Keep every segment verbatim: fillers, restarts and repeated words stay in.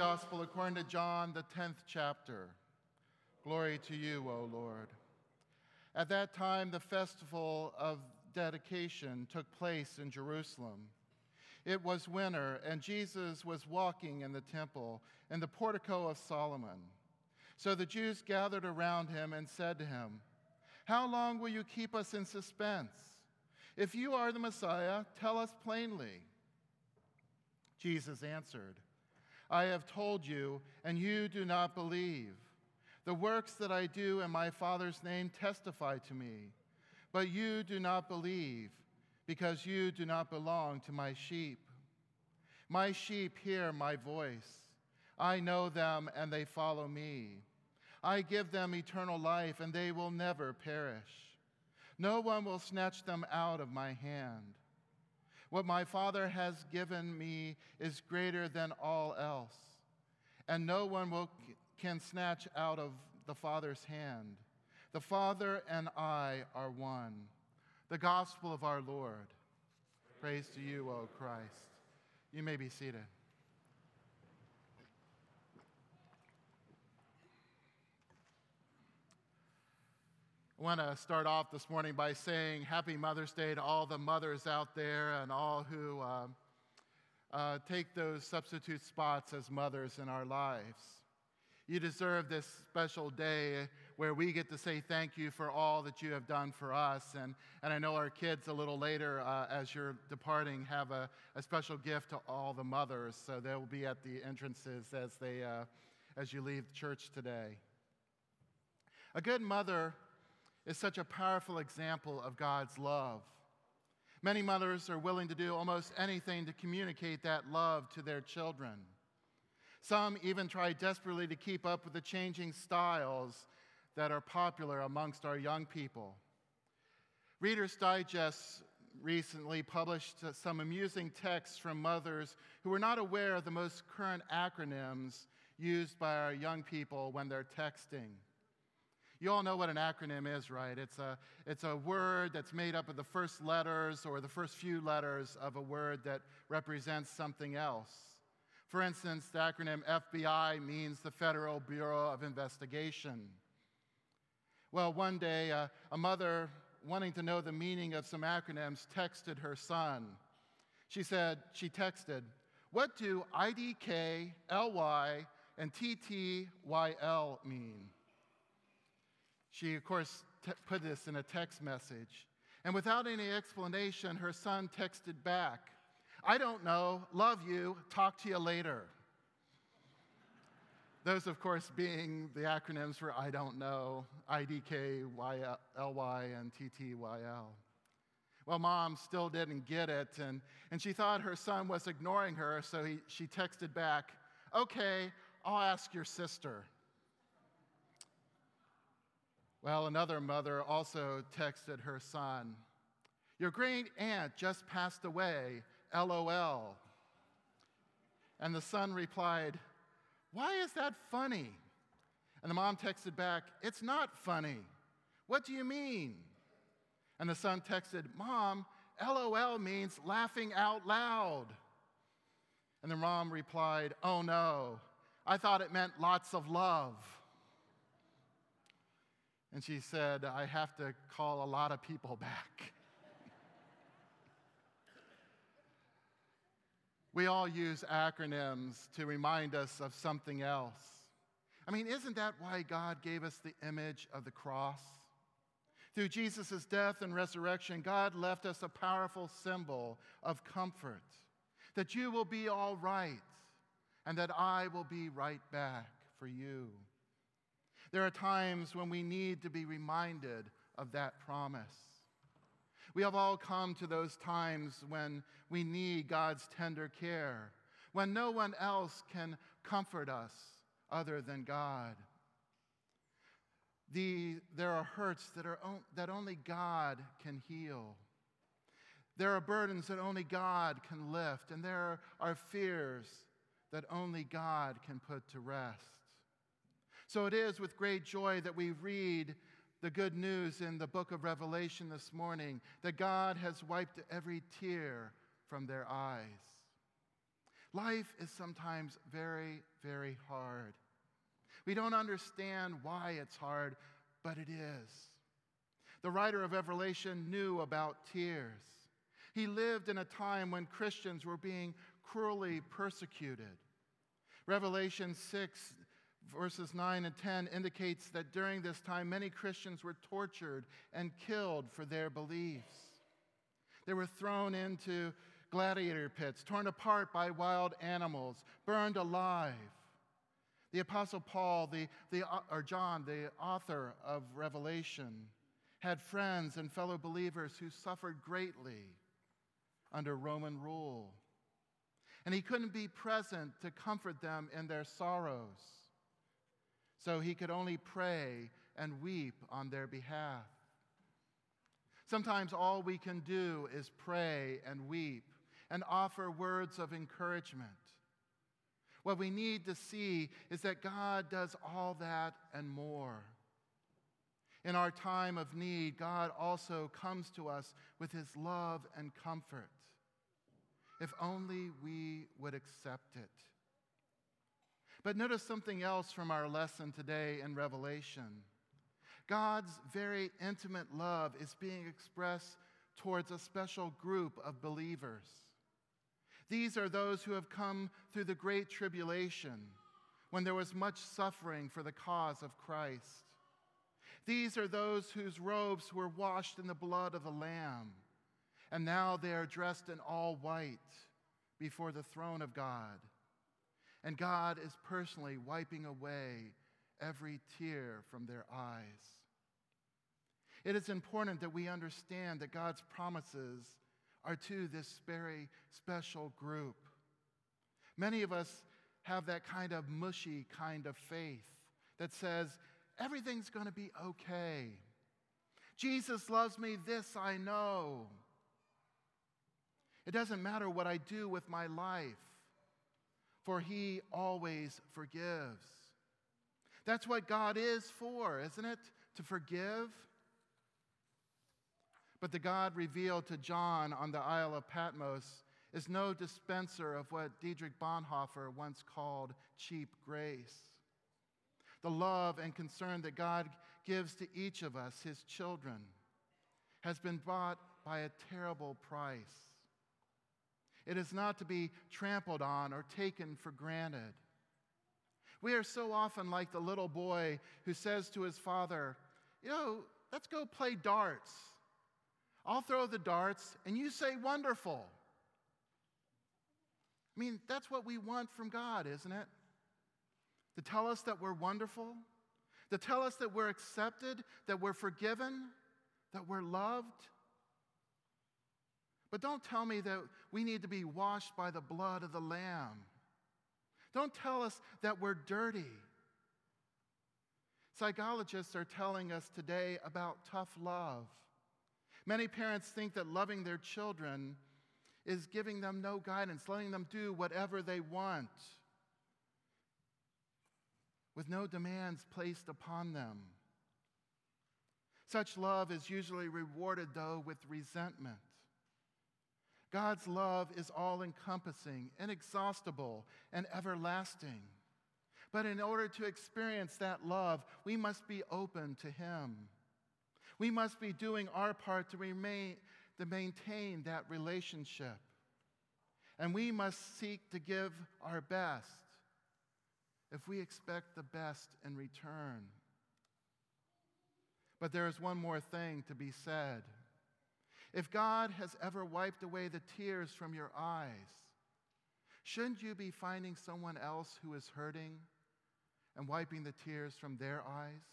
Gospel according to John, the tenth chapter. Glory to you, O Lord. At that time, the festival of dedication took place in Jerusalem. It was winter, and Jesus was walking in the temple in the portico of Solomon. So the Jews gathered around him and said to him, "How long will you keep us in suspense? If you are the Messiah, tell us plainly." Jesus answered, "I have told you, and you do not believe. The works that I do in my Father's name testify to me, but you do not believe, because you do not belong to my sheep. My sheep hear my voice. I know them, and they follow me. I give them eternal life, and they will never perish. No one will snatch them out of my hand. What my Father has given me is greater than all else, and no one will, can snatch out of the Father's hand. The Father and I are one." The gospel of our Lord. Praise to you, O Christ. You may be seated. I want to start off this morning by saying Happy Mother's Day to all the mothers out there and all who uh, uh, take those substitute spots as mothers in our lives. You deserve this special day where we get to say thank you for all that you have done for us. And, and I know our kids a little later, uh, as you're departing, have a, a special gift to all the mothers. So they will be at the entrances as, they, uh, as you leave church today. A good mother is such a powerful example of God's love. Many mothers are willing to do almost anything to communicate that love to their children. Some even try desperately to keep up with the changing styles that are popular amongst our young people. Reader's Digest recently published some amusing texts from mothers who were not aware of the most current acronyms used by our young people when they're texting. You all know what an acronym is, right? It's a, it's a word that's made up of the first letters or the first few letters of a word that represents something else. For instance, the acronym F B I means the Federal Bureau of Investigation. Well, one day, uh, a mother, wanting to know the meaning of some acronyms, texted her son. She said, she texted, "What do I D K, L Y, and T T Y L mean?" She, of course, t- put this in a text message. And without any explanation, her son texted back, "I don't know, love you, talk to you later." Those, of course, being the acronyms for I don't know, I D K, L Y, and T T Y L. Well, mom still didn't get it, and, and she thought her son was ignoring her, so he, she texted back, "Okay, I'll ask your sister." Well, another mother also texted her son, "Your great aunt just passed away, L O L." And the son replied, "Why is that funny?" And the mom texted back, "It's not funny. What do you mean?" And the son texted, "Mom, L O L means laughing out loud." And the mom replied, "Oh no, I thought it meant lots of love." And she said, "I have to call a lot of people back." We all use acronyms to remind us of something else. I mean, isn't that why God gave us the image of the cross? Through Jesus' death and resurrection, God left us a powerful symbol of comfort, that you will be all right, and that I will be right back for you. There are times when we need to be reminded of that promise. We have all come to those times when we need God's tender care, when no one else can comfort us other than God. The, there are hurts that, are, that only God can heal. There are burdens that only God can lift, and there are fears that only God can put to rest. So it is with great joy that we read the good news in the book of Revelation this morning, that God has wiped every tear from their eyes. Life is sometimes very, very hard. We don't understand why it's hard, but it is. The writer of Revelation knew about tears. He lived in a time when Christians were being cruelly persecuted. Revelation six, verses nine and ten indicates that during this time, many Christians were tortured and killed for their beliefs. They were thrown into gladiator pits, torn apart by wild animals, burned alive. The Apostle Paul, the, the, or John, the author of Revelation, had friends and fellow believers who suffered greatly under Roman rule. And he couldn't be present to comfort them in their sorrows. So he could only pray and weep on their behalf. Sometimes all we can do is pray and weep and offer words of encouragement. What we need to see is that God does all that and more. In our time of need, God also comes to us with his love and comfort, if only we would accept it. But notice something else from our lesson today in Revelation. God's very intimate love is being expressed towards a special group of believers. These are those who have come through the great tribulation when there was much suffering for the cause of Christ. These are those whose robes were washed in the blood of the Lamb, and now they are dressed in all white before the throne of God. And God is personally wiping away every tear from their eyes. It is important that we understand that God's promises are to this very special group. Many of us have that kind of mushy kind of faith that says, everything's going to be okay. Jesus loves me, this I know. It doesn't matter what I do with my life, for he always forgives. That's what God is for, isn't it? To forgive. But the God revealed to John on the Isle of Patmos is no dispenser of what Dietrich Bonhoeffer once called cheap grace. The love and concern that God gives to each of us, his children, has been bought by a terrible price. It is not to be trampled on or taken for granted. We are so often like the little boy who says to his father, you know, let's go play darts. I'll throw the darts and you say wonderful. I mean, that's what we want from God, isn't it? To tell us that we're wonderful, to tell us that we're accepted, that we're forgiven, that we're loved. But don't tell me that we need to be washed by the blood of the Lamb. Don't tell us that we're dirty. Psychologists are telling us today about tough love. Many parents think that loving their children is giving them no guidance, letting them do whatever they want, with no demands placed upon them. Such love is usually rewarded, though, with resentment. God's love is all-encompassing, inexhaustible, and everlasting. But in order to experience that love, we must be open to him. We must be doing our part to remain, to maintain that relationship. And we must seek to give our best if we expect the best in return. But there is one more thing to be said. If God has ever wiped away the tears from your eyes, shouldn't you be finding someone else who is hurting and wiping the tears from their eyes?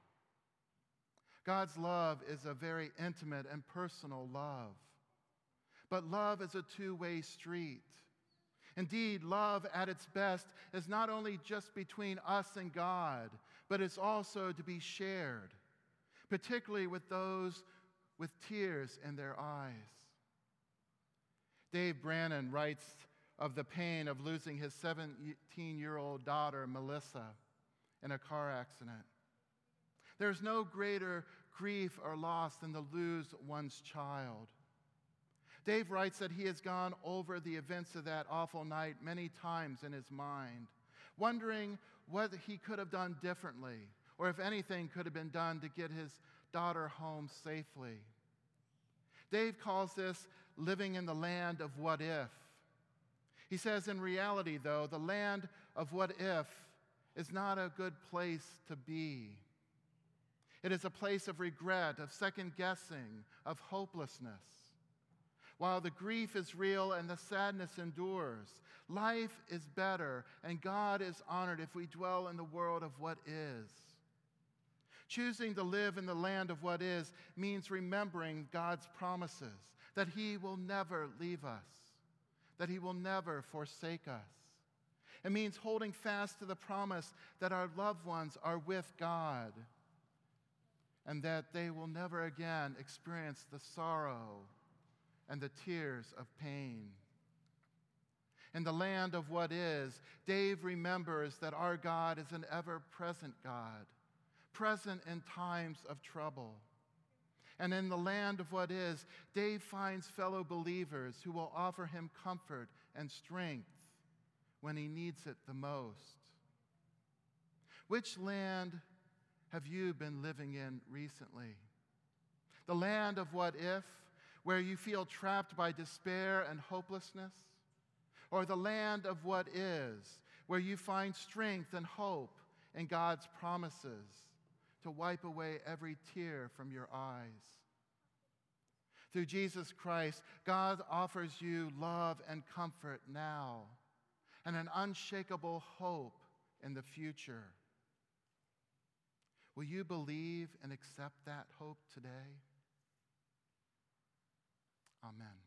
God's love is a very intimate and personal love. But love is a two-way street. Indeed, love at its best is not only just between us and God, but it's also to be shared, particularly with those with tears in their eyes. Dave Brannon writes of the pain of losing his seventeen-year-old daughter, Melissa, in a car accident. There's no greater grief or loss than to lose one's child. Dave writes that he has gone over the events of that awful night many times in his mind, wondering what he could have done differently, or if anything could have been done to get his daughter home safely. Dave calls this living in the land of what if. He says, in reality, though, the land of what if is not a good place to be. It is a place of regret, of second guessing, of hopelessness. While the grief is real and the sadness endures, life is better and God is honored if we dwell in the world of what is. Choosing to live in the land of what is means remembering God's promises, that he will never leave us, that he will never forsake us. It means holding fast to the promise that our loved ones are with God and that they will never again experience the sorrow and the tears of pain. In the land of what is, Dave remembers that our God is an ever-present God, present in times of trouble. And in the land of what is, Dave finds fellow believers who will offer him comfort and strength when he needs it the most. Which land have you been living in recently? The land of what if, where you feel trapped by despair and hopelessness? Or the land of what is, where you find strength and hope in God's promises to wipe away every tear from your eyes? Through Jesus Christ, God offers you love and comfort now and an unshakable hope in the future. Will you believe and accept that hope today? Amen.